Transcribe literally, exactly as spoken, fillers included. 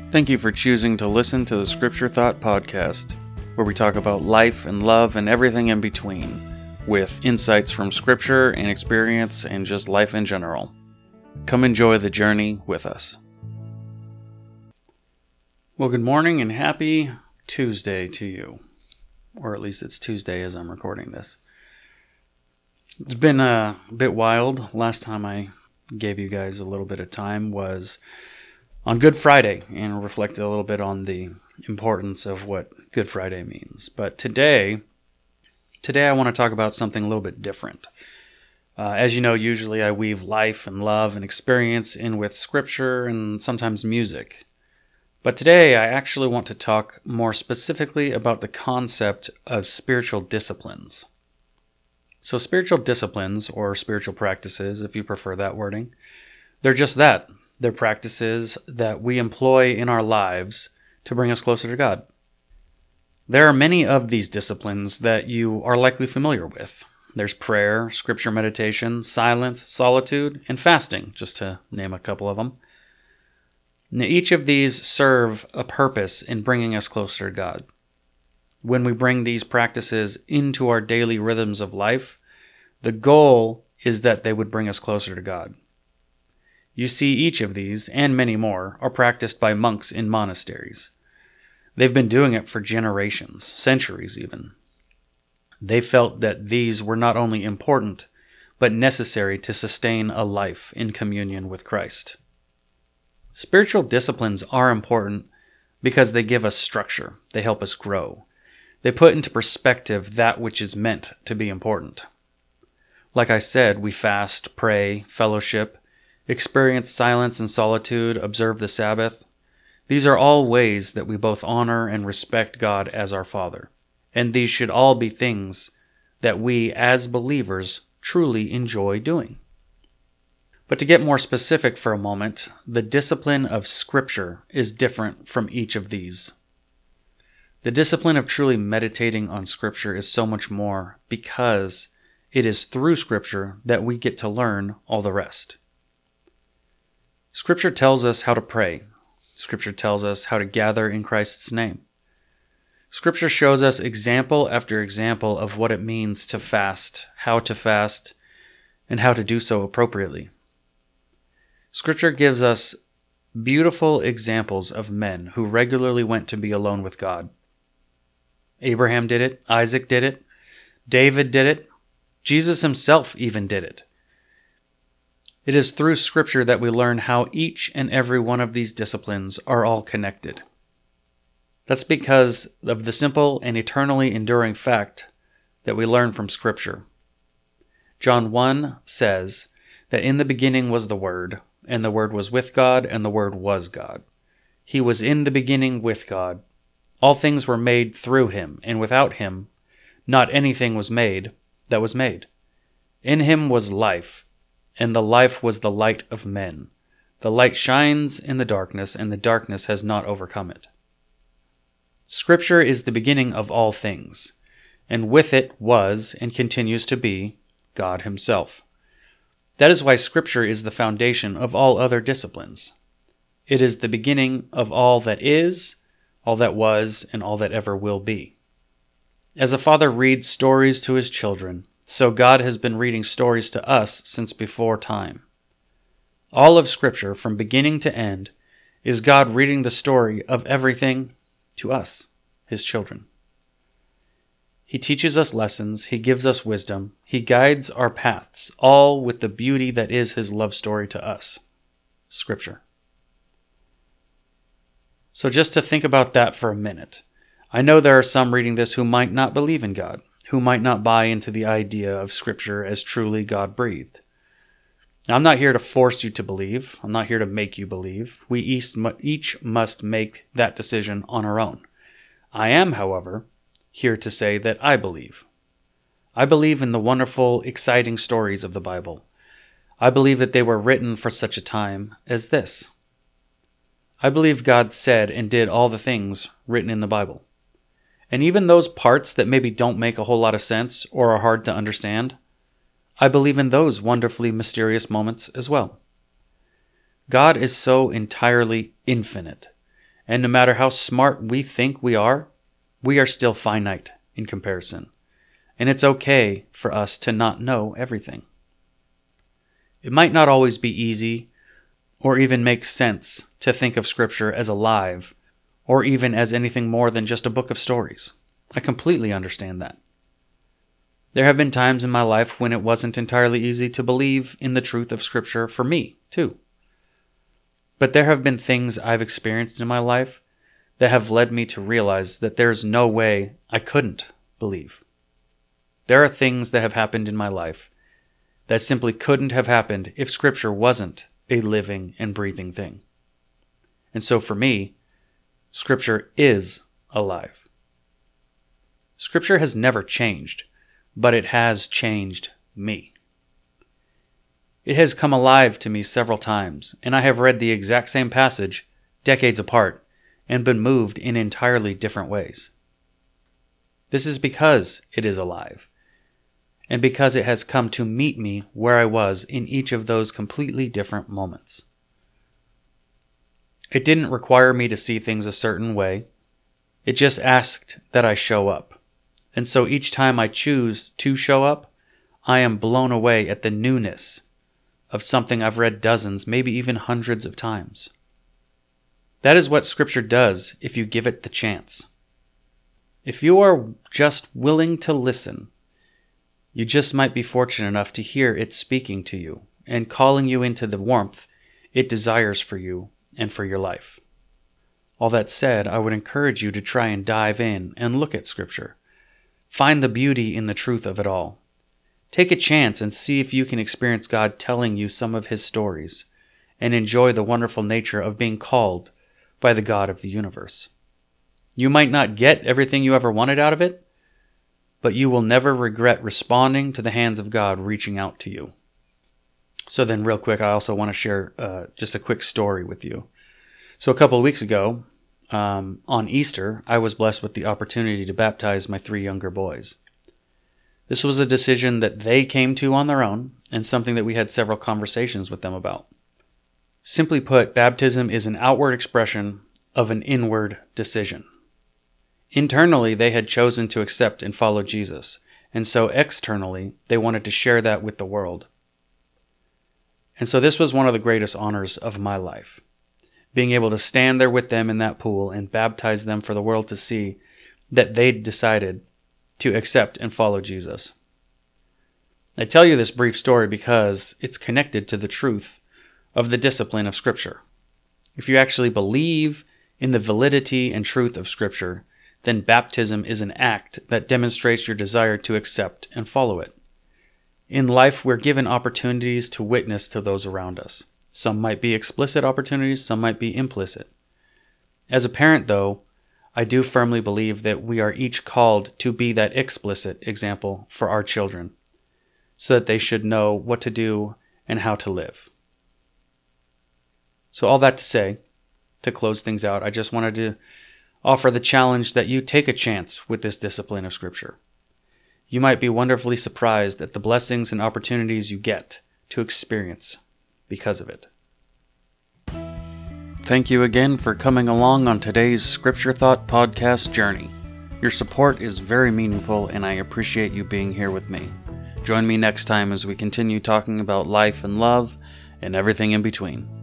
Thank you for choosing to listen to the Scripture Thought Podcast, where we talk about life and love and everything in between, with insights from Scripture and experience and just life in general. Come enjoy the journey with us. Well, good morning and happy Tuesday to you. Or at least it's Tuesday as I'm recording this. It's been a bit wild. Last time I gave you guys a little bit of time was on Good Friday, and reflected a little bit on the importance of what Good Friday means. But today, today I want to talk about something a little bit different. Uh, as you know, usually I weave life and love and experience in with scripture and sometimes music. But today I actually want to talk more specifically about the concept of spiritual disciplines. So spiritual disciplines, or spiritual practices, if you prefer that wording, they're just that. They're practices that we employ in our lives to bring us closer to God. There are many of these disciplines that you are likely familiar with. There's prayer, scripture meditation, silence, solitude, and fasting, just to name a couple of them. Now, each of these serve a purpose in bringing us closer to God. When we bring these practices into our daily rhythms of life, the goal is that they would bring us closer to God. You see, each of these, and many more, are practiced by monks in monasteries. They've been doing it for generations, centuries even. They felt that these were not only important, but necessary to sustain a life in communion with Christ. Spiritual disciplines are important because they give us structure. They help us grow. They put into perspective that which is meant to be important. Like I said, we fast, pray, fellowship, experience silence and solitude, observe the Sabbath. These are all ways that we both honor and respect God as our Father. And these should all be things that we, as believers, truly enjoy doing. But to get more specific for a moment, the discipline of Scripture is different from each of these. The discipline of truly meditating on Scripture is so much more because it is through Scripture that we get to learn all the rest. Scripture tells us how to pray. Scripture tells us how to gather in Christ's name. Scripture shows us example after example of what it means to fast, how to fast, and how to do so appropriately. Scripture gives us beautiful examples of men who regularly went to be alone with God. Abraham did it, Isaac did it, David did it, Jesus himself even did it. It is through Scripture that we learn how each and every one of these disciplines are all connected. That's because of the simple and eternally enduring fact that we learn from Scripture. John one says that in the beginning was the Word, and the Word was with God, and the Word was God. He was in the beginning with God. All things were made through him, and without him not anything was made that was made. In him was life, and the life was the light of men. The light shines in the darkness, and the darkness has not overcome it. Scripture is the beginning of all things, and with it was, and continues to be, God himself. That is why Scripture is the foundation of all other disciplines. It is the beginning of all that is, all that was, and all that ever will be. As a father reads stories to his children, so God has been reading stories to us since before time. All of Scripture, from beginning to end, is God reading the story of everything to us, his children. He teaches us lessons, he gives us wisdom, he guides our paths, all with the beauty that is his love story to us, Scripture. So just to think about that for a minute, I know there are some reading this who might not believe in God, who might not buy into the idea of Scripture as truly God-breathed. Now, I'm not here to force you to believe. I'm not here to make you believe. We each must make that decision on our own. I am, however, here to say that I believe. I believe in the wonderful, exciting stories of the Bible. I believe that they were written for such a time as this. I believe God said and did all the things written in the Bible. And even those parts that maybe don't make a whole lot of sense or are hard to understand, I believe in those wonderfully mysterious moments as well. God is so entirely infinite, And no matter how smart we think we are, we are still finite in comparison. And it's okay for us to not know everything. It might not always be easy or even make sense to think of Scripture as alive or even as anything more than just a book of stories. I completely understand that. There have been times in my life when it wasn't entirely easy to believe in the truth of Scripture for me, too. But there have been things I've experienced in my life that have led me to realize that there's no way I couldn't believe. There are things that have happened in my life that simply couldn't have happened if Scripture wasn't a living and breathing thing. And so for me, Scripture is alive. Scripture has never changed, but it has changed me. It has come alive to me several times, and I have read the exact same passage, decades apart, and been moved in entirely different ways. This is because it is alive, and because it has come to meet me where I was in each of those completely different moments. It didn't require me to see things a certain way. It just asked that I show up. And so each time I choose to show up, I am blown away at the newness of something I've read dozens, maybe even hundreds of times. That is what Scripture does if you give it the chance. If you are just willing to listen, you just might be fortunate enough to hear it speaking to you and calling you into the warmth it desires for you and for your life. All that said, I would encourage you to try and dive in and look at Scripture. Find the beauty in the truth of it all. Take a chance and see if you can experience God telling you some of His stories and enjoy the wonderful nature of being called by the God of the universe. You might not get everything you ever wanted out of it, but you will never regret responding to the hands of God reaching out to you. So then real quick, I also want to share uh, just a quick story with you. So a couple of weeks ago, um, on Easter, I was blessed with the opportunity to baptize my three younger boys. This was a decision that they came to on their own and something that we had several conversations with them about. Simply put, baptism is an outward expression of an inward decision. Internally, they had chosen to accept and follow Jesus, and so externally, they wanted to share that with the world. And so this was one of the greatest honors of my life, being able to stand there with them in that pool and baptize them for the world to see that they'd decided to accept and follow Jesus. I tell you this brief story because it's connected to the truth of the discipline of Scripture. If you actually believe in the validity and truth of Scripture, then baptism is an act that demonstrates your desire to accept and follow it. In life, we're given opportunities to witness to those around us. Some might be explicit opportunities, some might be implicit. As a parent, though, I do firmly believe that we are each called to be that explicit example for our children, so that they should know what to do and how to live. So all that to say, to close things out, I just wanted to offer the challenge that you take a chance with this discipline of Scripture. You might be wonderfully surprised at the blessings and opportunities you get to experience because of it. Thank you again for coming along on today's Scripture Thought podcast journey. Your support is very meaningful, and I appreciate you being here with me. Join me next time as we continue talking about life and love and everything in between.